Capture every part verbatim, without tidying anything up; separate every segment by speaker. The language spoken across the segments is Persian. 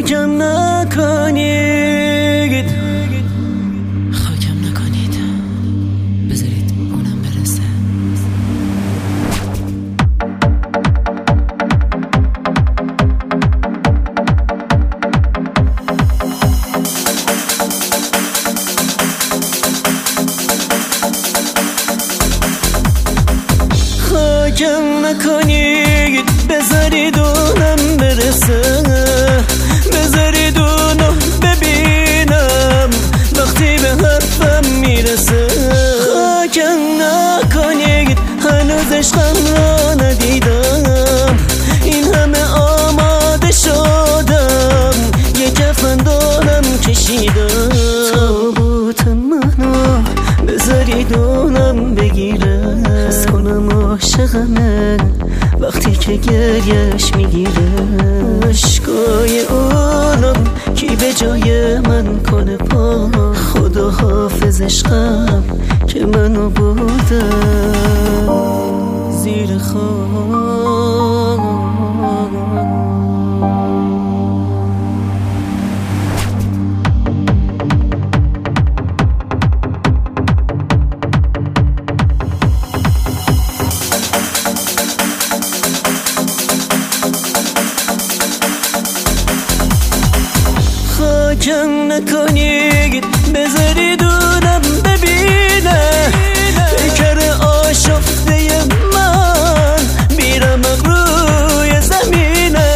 Speaker 1: خاکم نکنید خاکم نکنید بذارید اونم برسه. خاکم نکنید بذارید اونم برسه. بذارید اونو ببینم وقتی به حرفم میرسه. خاکم نکنید هنوز عشقم را ندیدم. این همه آماده شدم یه کفن دارم کشیدم. تابوت منو بذارید اونم بگیره. حس کنم عاشقمه وقتی که گریش میگیره. عشقای اونم کی به جای من کنه پا. خدا حافظ عشقم که منو بوده زیر خاک. خاکم نکنید بذارید اونم ببینه. پیکر آشفته من میرم روی زمینه.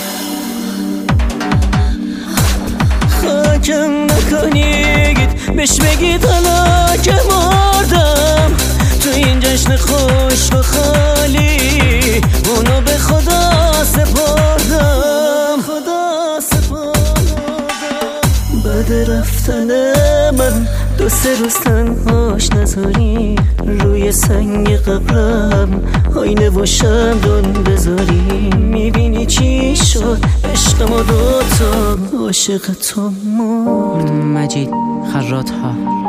Speaker 1: خاکم نکنید بهش بگید حالا که مردم. تو این جشن خوش و خالی اونو به خدا سپردم. خدا سپردم. بعد رفتن من دو سه روز تنهاش نذاری. روی سنگ قبرم آینه و شمدون بذاری. میبینی چی شد عشق ما دوتا عاشق تو مرد.
Speaker 2: مجید خراط ها.